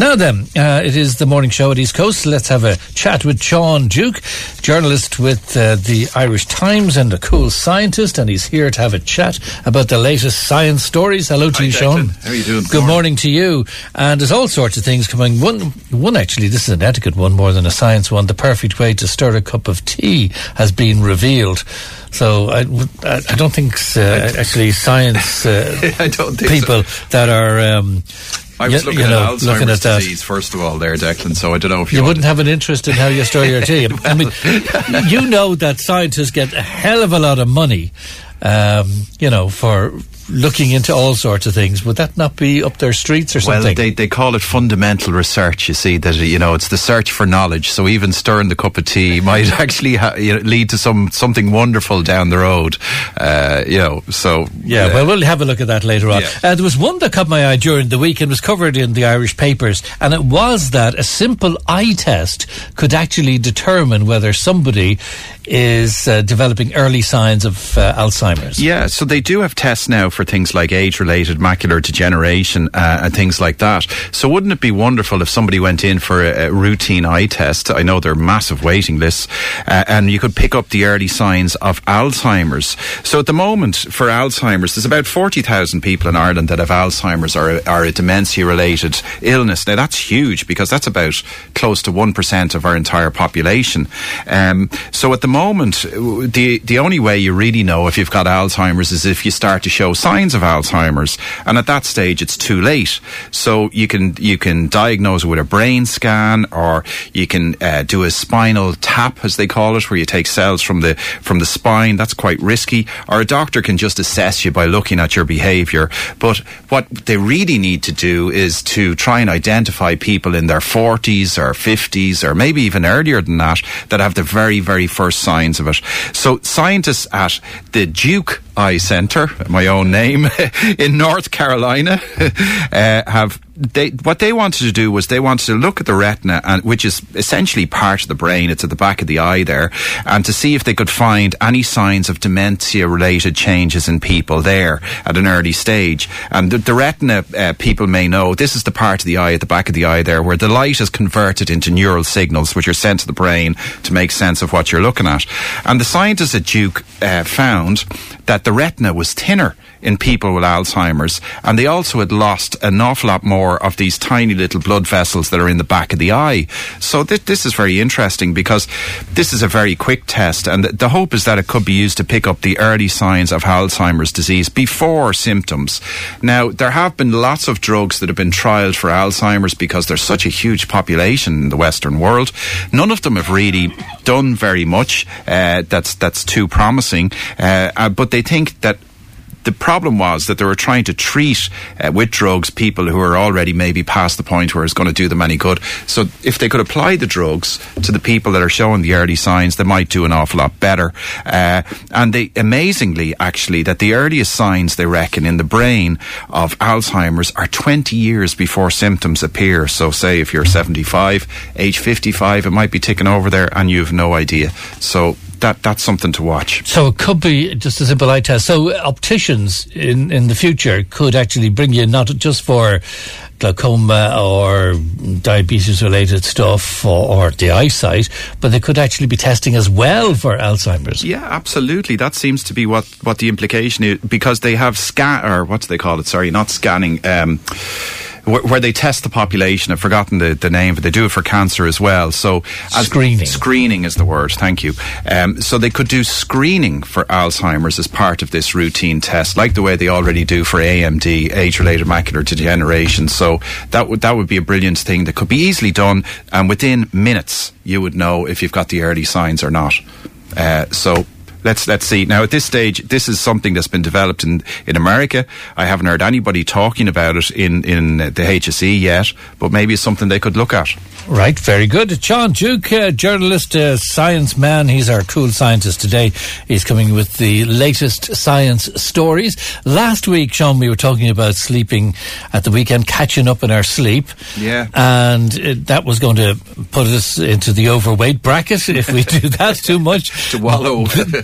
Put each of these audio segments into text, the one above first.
Now then, it is the morning show at East Coast. Let's have a chat with Sean Duke, journalist with the Irish Times and a cool scientist, and he's here to have a chat about the latest science stories. Hello to you, Sean. How are you doing? Good morning to you. And there's all sorts of things coming. One actually, this is an etiquette one more than a science one. The perfect way to stir a cup of tea has been revealed. So I don't think actually science I don't think people that are... I was looking at Alzheimer's disease first of all there, Declan, so I don't know if you wouldn't have an interest in how you stir your tea. I mean, you know that scientists get a hell of a lot of money, for looking into all sorts of things. Would that not be up their streets or something? Well, they call it fundamental research, you see, that, it's the search for knowledge. So even stirring the cup of tea might actually lead to something wonderful down the road, so... Yeah, well, we'll have a look at that later on. Yeah. There was one that caught my eye during the week and was covered in the Irish papers, and it was that a simple eye test could actually determine whether somebody is developing early signs of Alzheimer's. Yeah, so they do have tests now for things like age-related macular degeneration and things like that. So wouldn't it be wonderful if somebody went in for a routine eye test? I know there are massive waiting lists, and you could pick up the early signs of Alzheimer's. So at the moment, for Alzheimer's, there's about 40,000 people in Ireland that have Alzheimer's or are a dementia-related illness. Now, that's huge because that's about close to 1% of our entire population. So at the moment, the only way you really know if you've got Alzheimer's is if you start to show signs of Alzheimer's, and at that stage it's too late. So you can diagnose it with a brain scan, or you can do a spinal tap, as they call it, where you take cells from the spine. That's quite risky. Or a doctor can just assess you by looking at your behaviour. But what they really need to do is to try and identify people in their 40s or 50s or maybe even earlier than that have the very, very first signs of it. So scientists at the Duke Eye Centre, my own name, in North Carolina, what they wanted to do was they wanted to look at the retina, which is essentially part of the brain. It's at the back of the eye there, and to see if they could find any signs of dementia-related changes in people there at an early stage. And the retina, people may know, this is the part of the eye at the back of the eye there where the light is converted into neural signals which are sent to the brain to make sense of what you're looking at. And the scientists at Duke found that the retina was thinner in people with Alzheimer's, and they also had lost an awful lot more of these tiny little blood vessels that are in the back of the eye. So this is very interesting because this is a very quick test, and the hope is that it could be used to pick up the early signs of Alzheimer's disease before symptoms. Now, there have been lots of drugs that have been trialled for Alzheimer's because there's such a huge population in the Western world. None of them have really done very much that's too promising, but they think that the problem was that they were trying to treat with drugs people who are already maybe past the point where it's going to do them any good. So if they could apply the drugs to the people that are showing the early signs, they might do an awful lot better. And they, amazingly, actually, that the earliest signs, they reckon, in the brain of Alzheimer's are 20 years before symptoms appear. So say if you're 75, age 55, it might be ticking over there and you've no idea. So that's something to watch. So it could be just a simple eye test. So opticians in the future could actually bring you not just for glaucoma or diabetes-related stuff or the eyesight, but they could actually be testing as well for Alzheimer's. Yeah, absolutely. That seems to be what the implication is, because they have where they test the population. I've forgotten the name, but they do it for cancer as well. So screening. Screening is the word, thank you. So they could do screening for Alzheimer's as part of this routine test, like the way they already do for AMD, age-related macular degeneration. So that would be a brilliant thing that could be easily done, and within minutes you would know if you've got the early signs or not. So Let's see. Now, at this stage, this is something that's been developed in America. I haven't heard anybody talking about it in the HSE yet, but maybe it's something they could look at. Right, very good. Sean Duke, journalist, science man. He's our cool scientist today. He's coming with the latest science stories. Last week, Sean, we were talking about sleeping at the weekend, catching up in our sleep. Yeah. And that was going to put us into the overweight bracket if we do that too much. To wallow.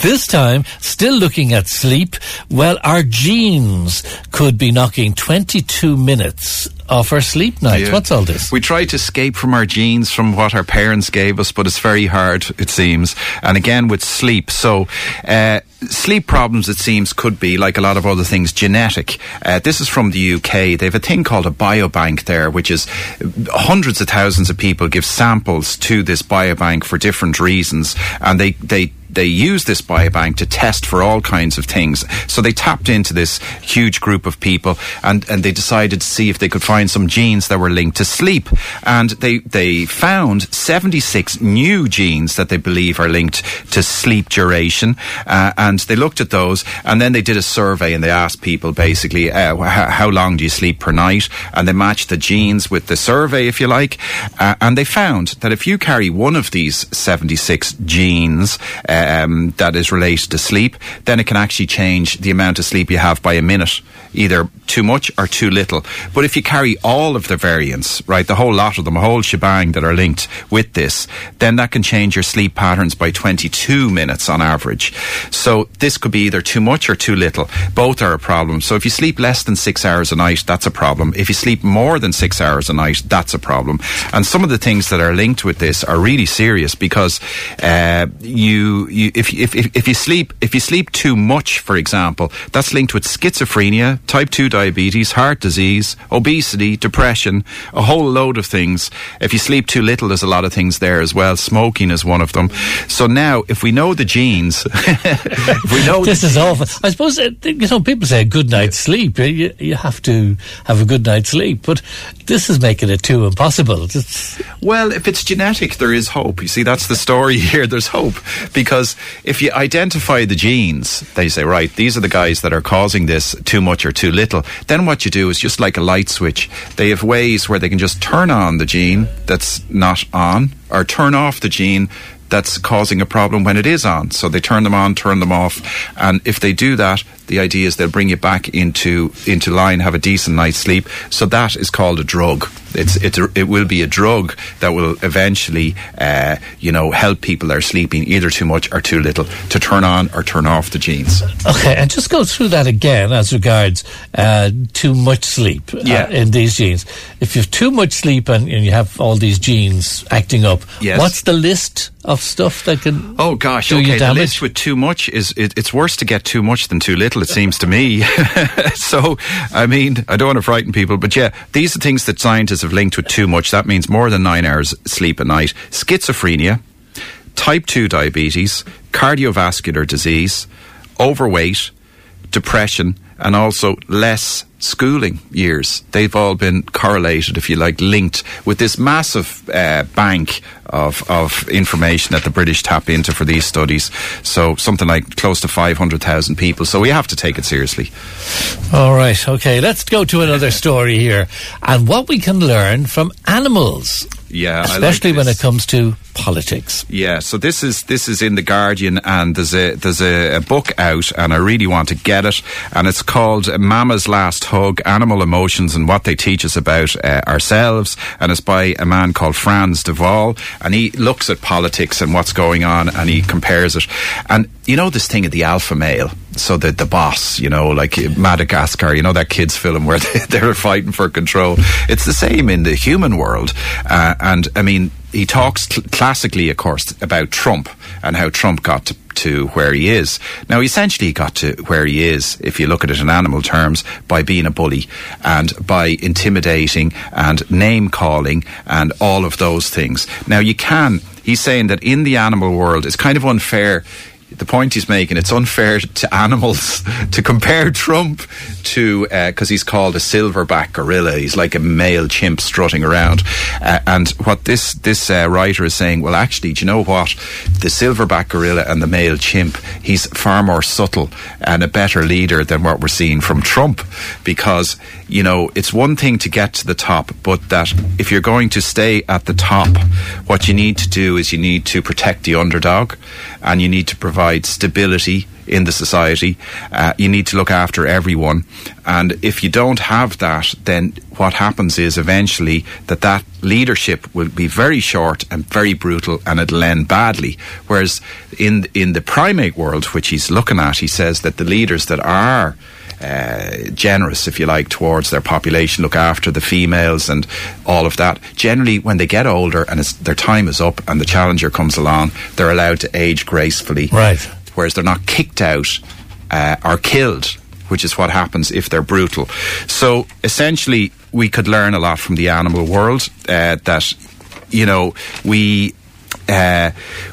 This time, still looking at sleep, well, our genes could be knocking 22 minutes off our sleep nights. Yeah. What's all this? We try to escape from our genes, from what our parents gave us, but it's very hard, it seems. And again, with sleep. So, sleep problems, it seems, could be, like a lot of other things, genetic. This is from the UK. They have a thing called a biobank there, which is hundreds of thousands of people give samples to this biobank for different reasons. And they use this biobank to test for all kinds of things. So they tapped into this huge group of people and they decided to see if they could find some genes that were linked to sleep. And they found 76 new genes that they believe are linked to sleep duration. And they looked at those, and then they did a survey and they asked people basically, how long do you sleep per night? And they matched the genes with the survey, if you like. And they found that if you carry one of these 76 genes, that is related to sleep, then it can actually change the amount of sleep you have by a minute, either too much or too little. But if you carry all of the variants, right, the whole lot of them, a whole shebang that are linked with this, then that can change your sleep patterns by 22 minutes on average. So this could be either too much or too little. Both are a problem. So if you sleep less than 6 hours a night, that's a problem. If you sleep more than 6 hours a night, that's a problem. And some of the things that are linked with this are really serious, because if you sleep too much, for example, that's linked with schizophrenia, type 2 diabetes, heart disease, obesity, depression, a whole load of things. If you sleep too little, there's a lot of things there as well. Smoking is one of them. So now, if we know the genes, if we know this is awful. I suppose people say a good night's sleep. You have to have a good night's sleep, but this is making it too impossible. Well, if it's genetic, there is hope. You see, that's the story here. There's hope, because if you identify the genes, they say, right, these are the guys that are causing this too much or too little. Then what you do is just like a light switch. They have ways where they can just turn on the gene that's not on, or turn off the gene that's causing a problem when it is on. So they turn them on, turn them off. And if they do that, the idea is they'll bring you back into line, have a decent night's sleep. So that is called a drug. It will be a drug that will eventually, help people that are sleeping either too much or too little to turn on or turn off the genes. Okay, and just go through that again as regards too much sleep in these genes. If you have too much sleep and you have all these genes acting up, yes. What's the list of stuff that can do you damage? The list with too much is, it's worse to get too much than too little, it seems to me. So, I mean, I don't want to frighten people, but yeah, these are things that scientists have linked with too much. That means more than 9 hours sleep a night. Schizophrenia, type 2 diabetes, cardiovascular disease, overweight, depression, and also less schooling years. They've all been correlated, if you like, linked with this massive bank of information that the British tap into for these studies. So something like close to 500,000 people. So we have to take it seriously. All right, okay, let's go to another story here, and what we can learn from animals. Yeah, especially I like when it comes to politics. Yeah, so this is in The Guardian, and there's a book out, and I really want to get it, and it's called Mama's Last Hug: Animal Emotions and What They Teach Us About Ourselves, and it's by a man called Frans de Waal, and he looks at politics and what's going on, and he compares it. And you know this thing of the alpha male, so the boss, like Madagascar, that kids film where they're fighting for control. It's the same in the human world, and I mean, he talks classically, of course, about Trump and how Trump got to where he is. Now, essentially, he got to where he is, if you look at it in animal terms, by being a bully and by intimidating and name-calling and all of those things. Now, he's saying that in the animal world, it's kind of unfair. The point he's making, it's unfair to animals to compare Trump to, because he's called a silverback gorilla. He's like a male chimp strutting around. And what this writer is saying, well, actually, do you know what? The silverback gorilla and the male chimp, he's far more subtle and a better leader than what we're seeing from Trump. Because, it's one thing to get to the top, but that if you're going to stay at the top, what you need to do is you need to protect the underdog, and you need to provide provide stability in the society. You need to look after everyone. And if you don't have that, then what happens is eventually that leadership will be very short and very brutal, and it'll end badly. Whereas in the primate world, which he's looking at, he says that the leaders that are generous, if you like, towards their population, look after the females and all of that, generally when they get older and their time is up and the challenger comes along, they're allowed to age gracefully. Right. Whereas they're not kicked out or killed, which is what happens if they're brutal. So essentially we could learn a lot from the animal world, that, you know, we have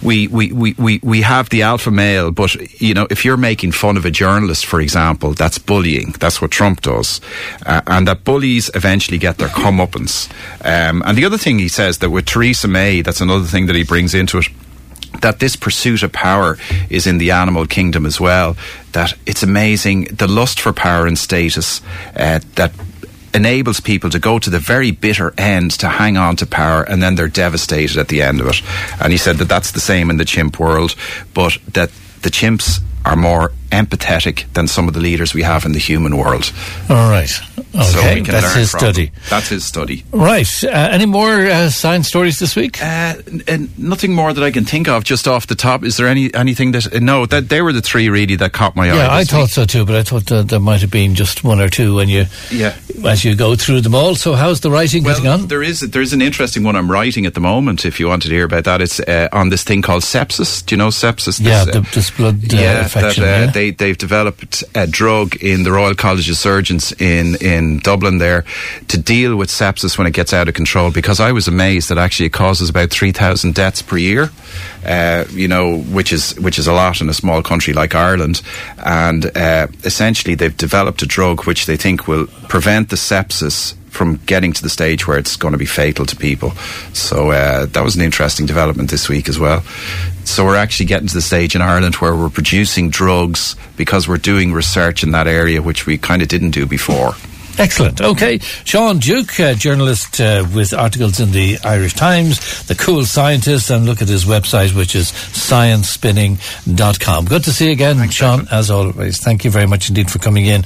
the alpha male, but, you know, if you're making fun of a journalist, for example, that's bullying. That's what Trump does. And that bullies eventually get their comeuppance. And the other thing he says that with Theresa May, that's another thing that he brings into it, that this pursuit of power is in the animal kingdom as well. That it's amazing, the lust for power and status that enables people to go to the very bitter end to hang on to power, and then they're devastated at the end of it. And he said that that's the same in the chimp world, but that the chimps are more empathetic than some of the leaders we have in the human world. All right. Okay, so that's his study. That's his study. Right. Any more science stories this week? Nothing more that I can think of just off the top. Is there anything that... No, that they were the three really that caught my eye. Yeah, I thought so too, but I thought that there might have been just one or two as you go through them all. So how's the writing getting on? There's an interesting one I'm writing at the moment, if you wanted to hear about that. It's on this thing called sepsis. Do you know sepsis? This blood infection. They've developed a drug in the Royal College of Surgeons in Dublin there to deal with sepsis when it gets out of control, because I was amazed that actually it causes about 3,000 deaths per year, you know, which is a lot in a small country like Ireland. And essentially they've developed a drug which they think will prevent the sepsis from getting to the stage where it's going to be fatal to people. So that was an interesting development this week as well. So we're actually getting to the stage in Ireland where we're producing drugs because we're doing research in that area, which we kind of didn't do before. Excellent. Okay. Sean Duke, journalist with articles in the Irish Times, the cool scientist, and look at his website, which is sciencespinning.com. Good to see you again, Thanks, Sean, as always. Thank you very much indeed for coming in.